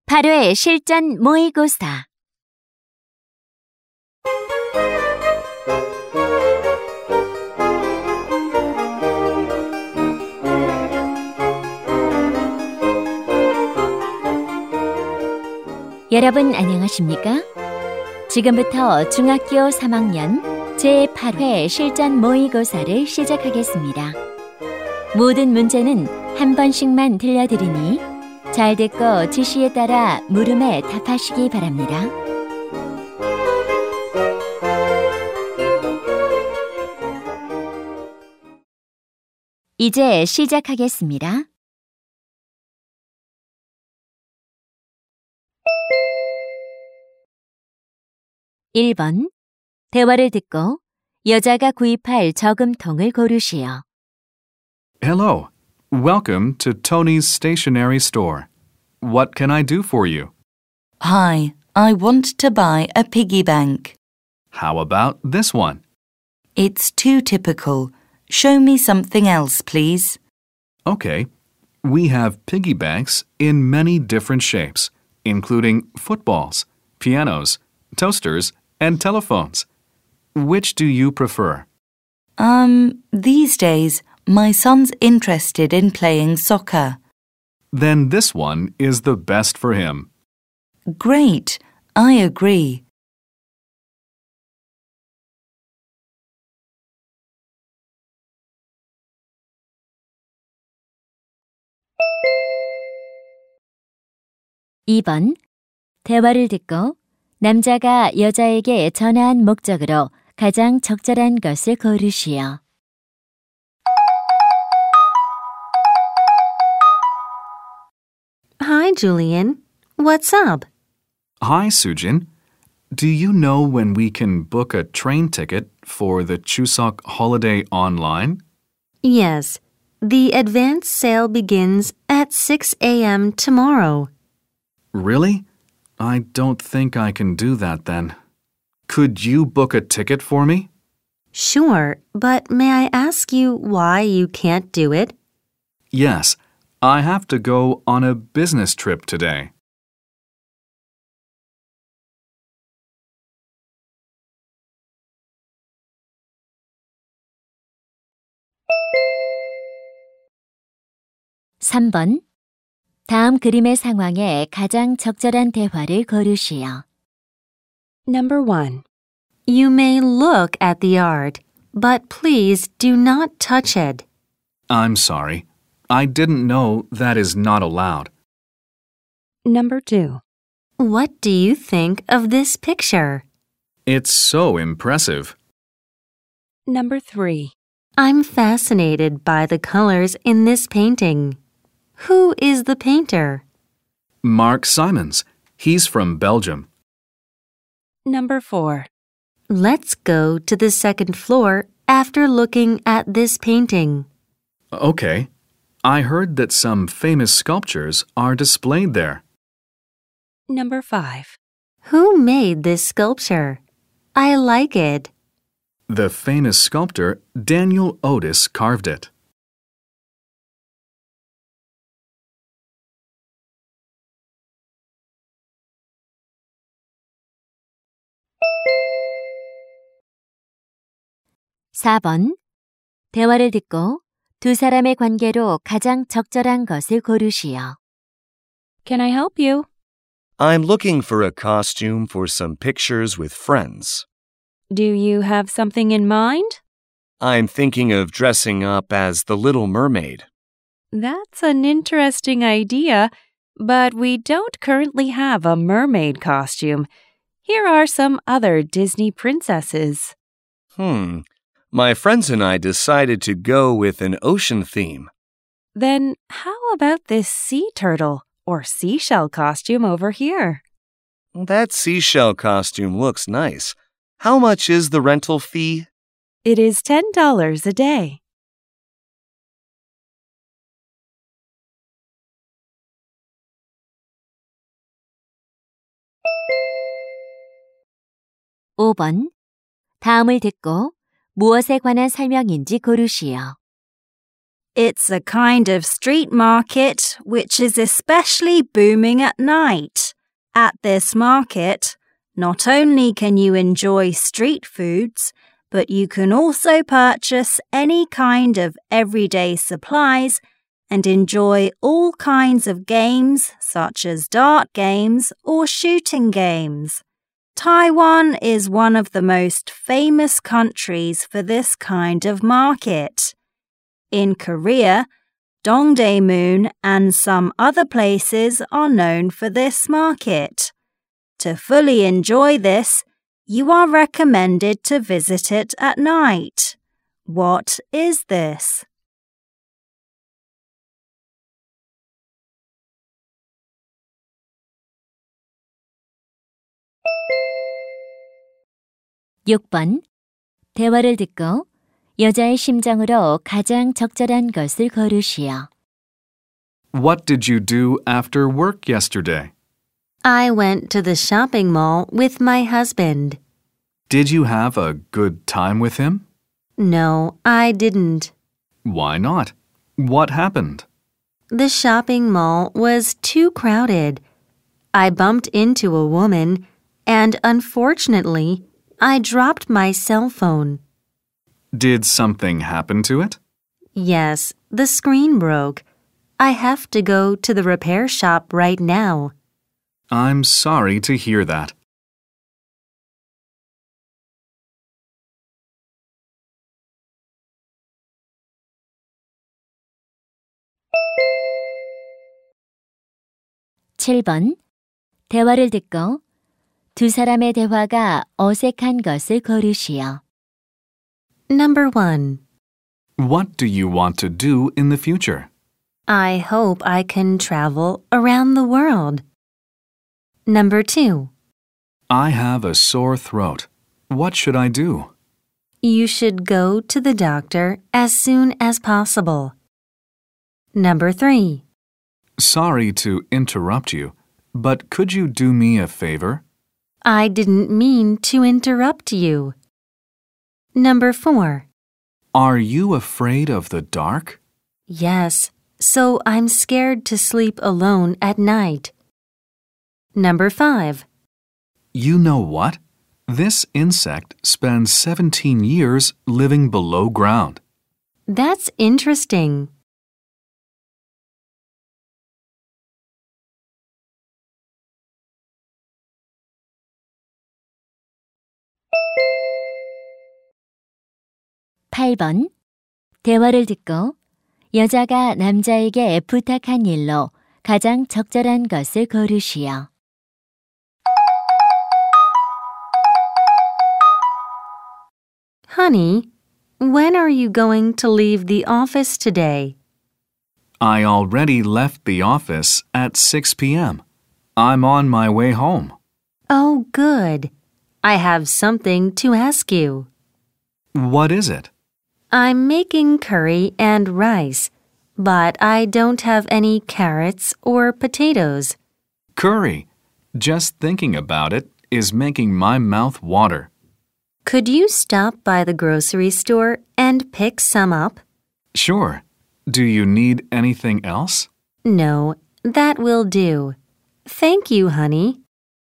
8회 실전 모의고사. 여러분 안녕하십니까? 지금부터 중학교 3학년 제8회 실전 모의고사를 시작하겠습니다. 모든 문제는 한 번씩만 들려드리니 잘 듣고 지시에 따라 물음에 답하시기 바랍니다. 이제 시작하겠습니다. (1번) 대화를 듣고 여자가 구입할 저금통을 고르시오. Hello. Welcome to Tony's Stationery Store. What can I do for you? Hi, I want to buy a piggy bank. How about this one? It's too typical. Show me something else, please. Okay. We have piggy banks in many different shapes, including footballs, pianos, toasters, and telephones. Which do you prefer? These days, my son's interested in playing soccer. Then this one is the best for him. Great, I agree. (2번) 대화를 듣고 남자가 여자에게 전화한 목적으로 가장 적절한 것을 고르시오. Hi, Julian. What's up? Hi, Sujin. Do you know when we can book a train ticket for the Chuseok holiday online? Yes, the advance sale begins at 6 a.m. tomorrow. Really? I don't think I can do that then. Could you book a ticket for me? Sure, but may I ask you why you can't do it? Yes, I have to go on a business trip today. (3번) 다음 그림의 상황에 가장 적절한 대화를 고르시오. Number 1. You may look at the art, but please do not touch it. I'm sorry. I didn't know that is not allowed. Number 2. What do you think of this picture? It's so impressive. Number 3. I'm fascinated by the colors in this painting. Who is the painter? Mark Simons. He's from Belgium. Number 4. Let's go to the second floor after looking at this painting. Okay. I heard that some famous sculptures are displayed there. Number 5. Who made this sculpture? I like it. The famous sculptor Daniel Otis carved it. (4번) 대화를 듣고 두 사람의 관계로 가장 적절한 것을 고르시오. Can I help you? I'm looking for a costume for some pictures with friends. Do you have something in mind? I'm thinking of dressing up as the Little Mermaid. That's an interesting idea, but we don't currently have a mermaid costume. Here are some other Disney princesses. My friends and I decided to go with an ocean theme. Then how about this sea turtle or seashell costume over here? That seashell costume looks nice. How much is the rental fee? It is $10 a day. (5번) 다음을 듣고 무엇에 관한 설명인지 고르시오. It's a kind of street market which is especially booming at night. At this market, not only can you enjoy street foods, but you can also purchase any kind of everyday supplies and enjoy all kinds of games such as dart games or shooting games. Taiwan is one of the most famous countries for this kind of market. In Korea, Dongdaemun and some other places are known for this market. To fully enjoy this, you are recommended to visit it at night. What is this? (6번) 대화를 듣고 여자의 심정으로 가장 적절한 것을 고르시오. What did you do after work yesterday? I went to the shopping mall with my husband. Did you have a good time with him? No, I didn't. Why not? What happened? The shopping mall was too crowded. I bumped into a woman, and unfortunately, I dropped my cell phone. Did something happen to it? Yes, the screen broke. I have to go to the repair shop right now. I'm sorry to hear that. (7번) 대화를 듣고 두 사람의 대화가 어색한 것을 고르시오. Number 1. What do you want to do in the future? I hope I can travel around the world. Number 2. I have a sore throat. What should I do? You should go to the doctor as soon as possible. Number 3. Sorry to interrupt you, but could you do me a favor? I didn't mean to interrupt you. Number 4. Are you afraid of the dark? Yes, so I'm scared to sleep alone at night. Number 5. You know what? This insect spends 17 years living below ground. That's interesting. (8번) 대화를 듣고 여자가 남자에게 부탁한 일로 가장 적절한 것을 고르시오. Honey, when are you going to leave the office today? I already left the office at 6 p.m. I'm on my way home. Oh, good. I have something to ask you. What is it? I'm making curry and rice, but I don't have any carrots or potatoes. Curry. Just thinking about it is making my mouth water. Could you stop by the grocery store and pick some up? Sure. Do you need anything else? No, that will do. Thank you, honey.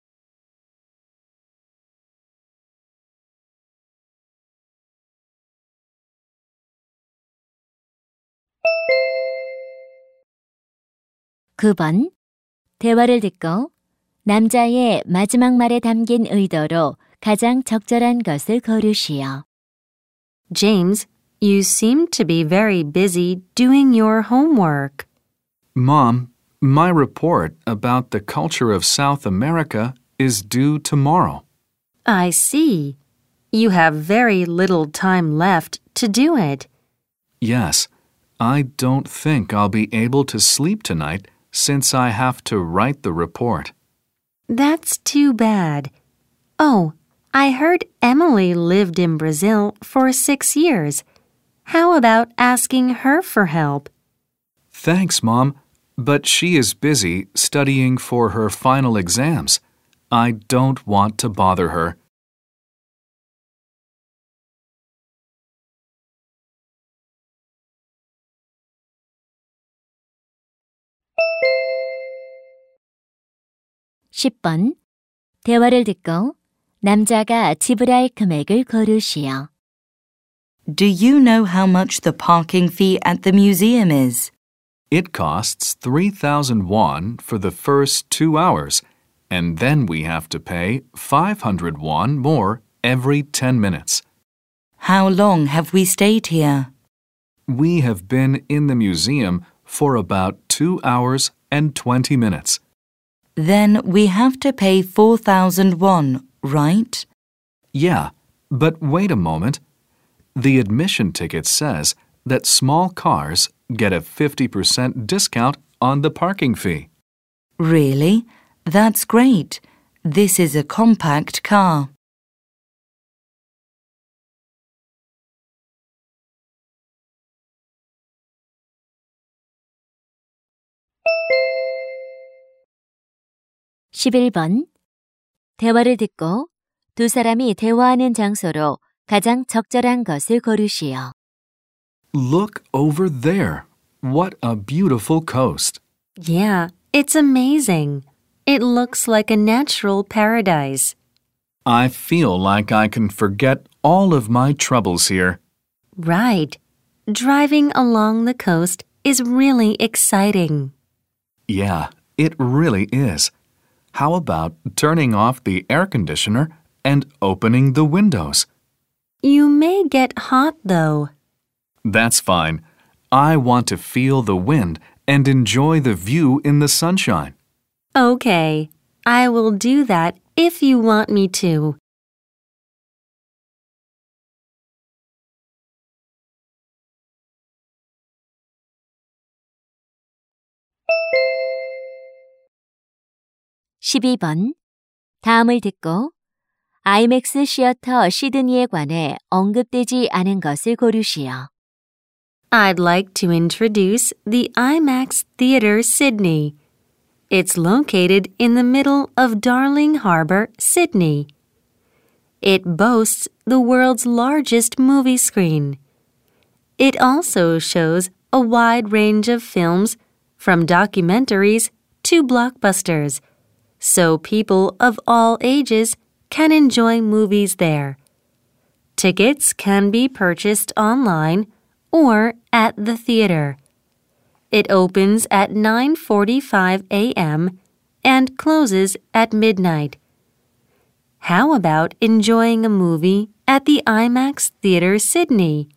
(9번) 대화를 듣고 남자의 마지막 말에 담긴 의도로 가장 적절한 것을 고르시오. James, you seem to be very busy doing your homework. Mom, my report about the culture of South America is due tomorrow. I see. You have very little time left to do it. Yes, I don't think I'll be able to sleep tonight since I have to write the report. That's too bad. Oh, I heard Emily lived in Brazil for 6 years. How about asking her for help? Thanks, Mom, but she is busy studying for her final exams. I don't want to bother her. 10번. 대화를 듣고 남자가 지불할 금액을 고르시오. Do you know how much the parking fee at the museum is? It costs 3,000 won for the first 2 hours, and then we have to pay 500 won more every 10 minutes. How long have we stayed here? We have been in the museum for about 2 hours and 20 minutes. Then we have to pay 4,000 won, right? Yeah, but wait a moment. The admission ticket says that small cars get a 50% discount on the parking fee. Really? That's great. This is a compact car. (11번) 대화를 듣고 두 사람이 대화하는 장소로 가장 적절한 것을 고르시오. Look over there. What a beautiful coast. Yeah, it's amazing. It looks like a natural paradise. I feel like I can forget all of my troubles here. Right. Driving along the coast is really exciting. Yeah, it really is. How about turning off the air conditioner and opening the windows? You may get hot, though. That's fine. I want to feel the wind and enjoy the view in the sunshine. Okay, I will do that if you want me to. (12번) 다음을 듣고 IMAX 시어터 시드니에 관해 언급되지 않은 것을 고르시오. I'd like to introduce the IMAX Theatre Sydney. It's located in the middle of Darling Harbour, Sydney. It boasts the world's largest movie screen. It also shows a wide range of films, from documentaries to blockbusters, so people of all ages can enjoy movies there. Tickets can be purchased online or at the theater. It opens at 9:45 a.m. and closes at midnight. How about enjoying a movie at the IMAX Theatre Sydney?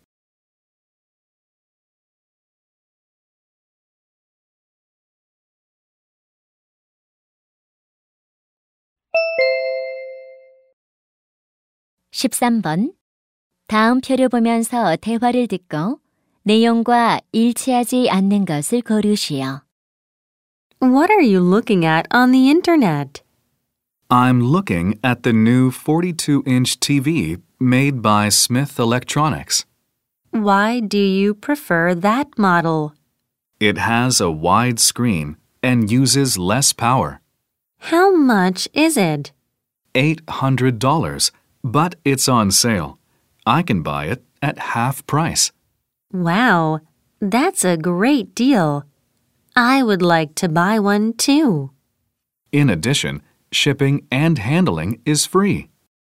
(13번) 다음 표를 보면서 대화를 듣고 내용과 일치하지 않는 것을 고르시오. What are you looking at on the internet? I'm looking at the new 42-inch TV made by Smith Electronics. Why do you prefer that model? It has a wide screen and uses less power. How much is it? $800, but it's on sale. I can buy it at half price. Wow, that's a great deal. I would like to buy one too. In addition, shipping and handling is free.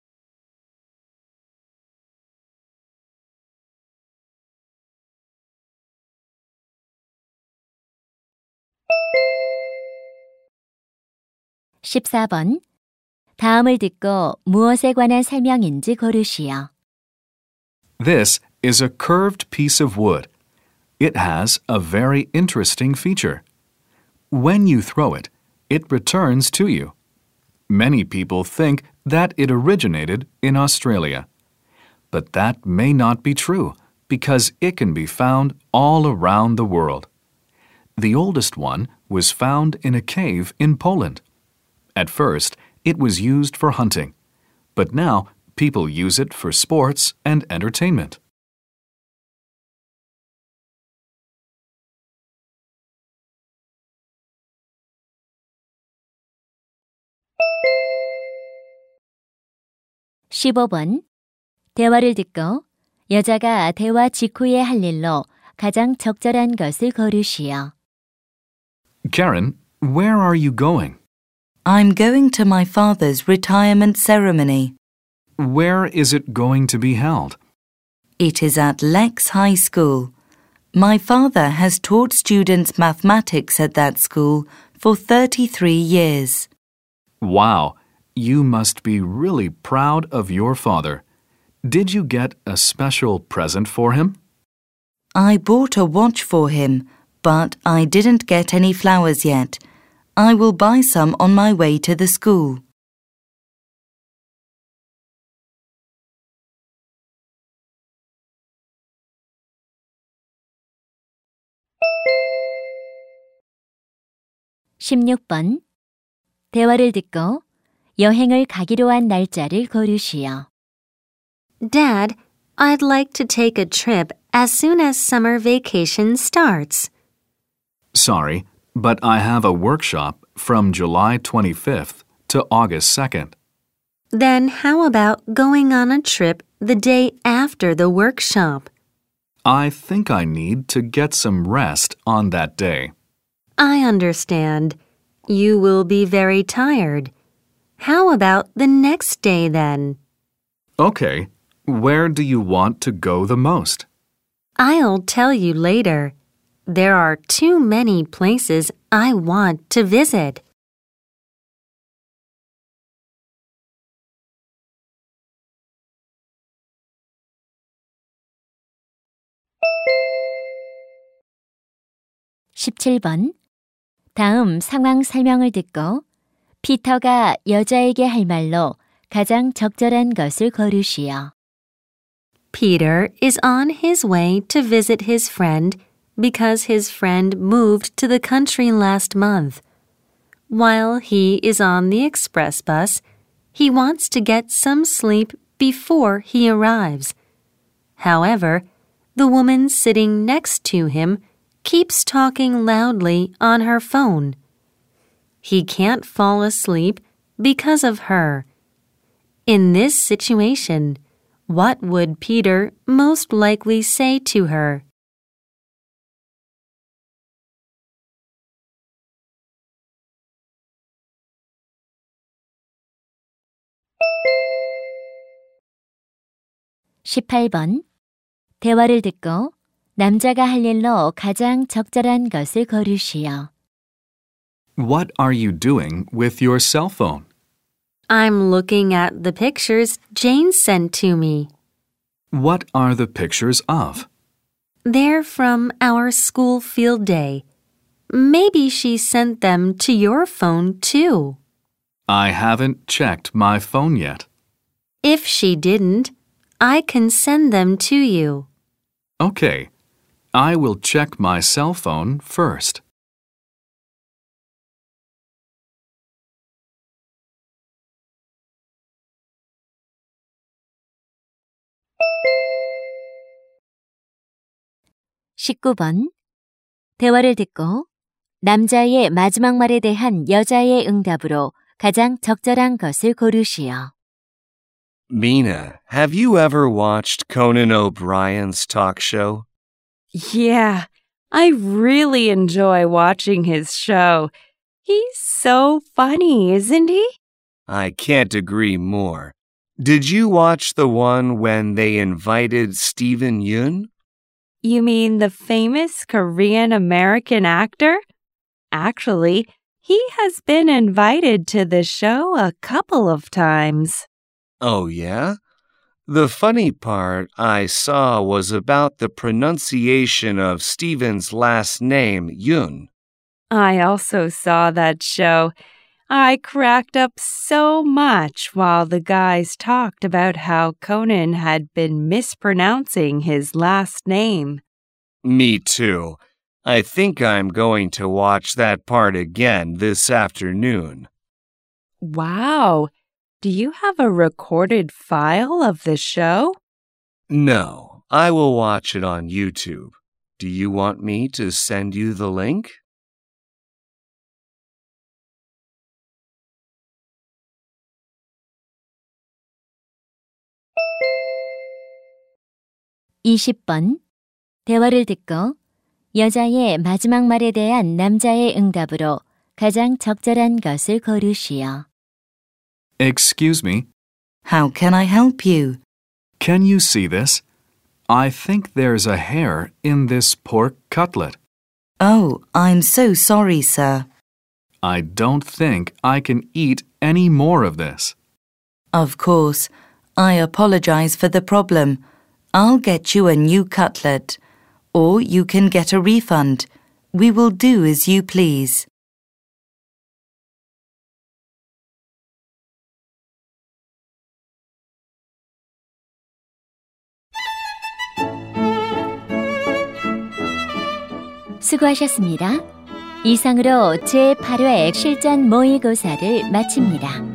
(14번) 다음을 듣고 무엇에 관한 설명인지 고르시오. This is a curved piece of wood. It has a very interesting feature. When you throw it, it returns to you. Many people think that it originated in Australia. But that may not be true because it can be found all around the world. The oldest one was found in a cave in Poland. At first, it was used for hunting, but now people use it for sports and entertainment. (15번) 대화를 듣고 여자가 대화 직후에 할 일로 가장 적절한 것을 고르시오. Karen, where are you going? I'm going to my father's retirement ceremony. Where is it going to be held? It is at Lex High School. My father has taught students mathematics at that school for 33 years. Wow, you must be really proud of your father. Did you get a special present for him? I bought a watch for him, but I didn't get any flowers yet. I will buy some on my way to the school. (16번) 대화를 듣고 여행을 가기로 한 날짜를 고르시오. Dad, I'd like to take a trip as soon as summer vacation starts. Sorry, but I have a workshop from July 25th to August 2nd. Then how about going on a trip the day after the workshop? I think I need to get some rest on that day. I understand. You will be very tired. How about the next day then? Okay, where do you want to go the most? I'll tell you later. There are too many places I want to visit. (17번) 다음 상황 설명을 듣고 피터가 여자에게 할 말로 가장 적절한 것을 고르시오. Peter is on his way to visit his friend because his friend moved to the country last month. While he is on the express bus, he wants to get some sleep before he arrives. However, the woman sitting next to him keeps talking loudly on her phone. He can't fall asleep because of her. In this situation, what would Peter most likely say to her? (18번) 대화를 듣고 남자가 할 일로 가장 적절한 것을 고르시오. What are you doing with your cell phone? I'm looking at the pictures Jane sent to me. What are the pictures of? They're from our school field day. Maybe she sent them to your phone too. I haven't checked my phone yet. If she didn't, I can send them to you. Okay, I will check my cell phone first. (19번) 대화를 듣고 남자의 마지막 말에 대한 여자의 응답으로 가장 적절한 것을 고르시오. Mina, have you ever watched Conan O'Brien's talk show? Yeah, I really enjoy watching his show. He's so funny, isn't he? I can't agree more. Did you watch the one when they invited Steven Yeun? You mean the famous Korean-American actor? Actually, he has been invited to the show a couple of times. Oh, yeah? The funny part I saw was about the pronunciation of Steven's last name, Yeun. I also saw that show. I cracked up so much while the guys talked about how Conan had been mispronouncing his last name. Me too. I think I'm going to watch that part again this afternoon. Wow! Do you have a recorded file of the show? No, I will watch it on YouTube. Do you want me to send you the link? (20번) 대화를 듣고 여자의 마지막 말에 대한 남자의 응답으로 가장 적절한 것을 고르시오. Excuse me, How can I help you? can you see this? I think there's a hair in this pork cutlet. Oh, I'm so sorry, sir. I don't think I can eat any more of this. Of course, I apologize for the problem. I'll get you a new cutlet, or you can get a refund. We will do as you please. 수고하셨습니다. 이상으로 제8회 실전 모의고사를 마칩니다.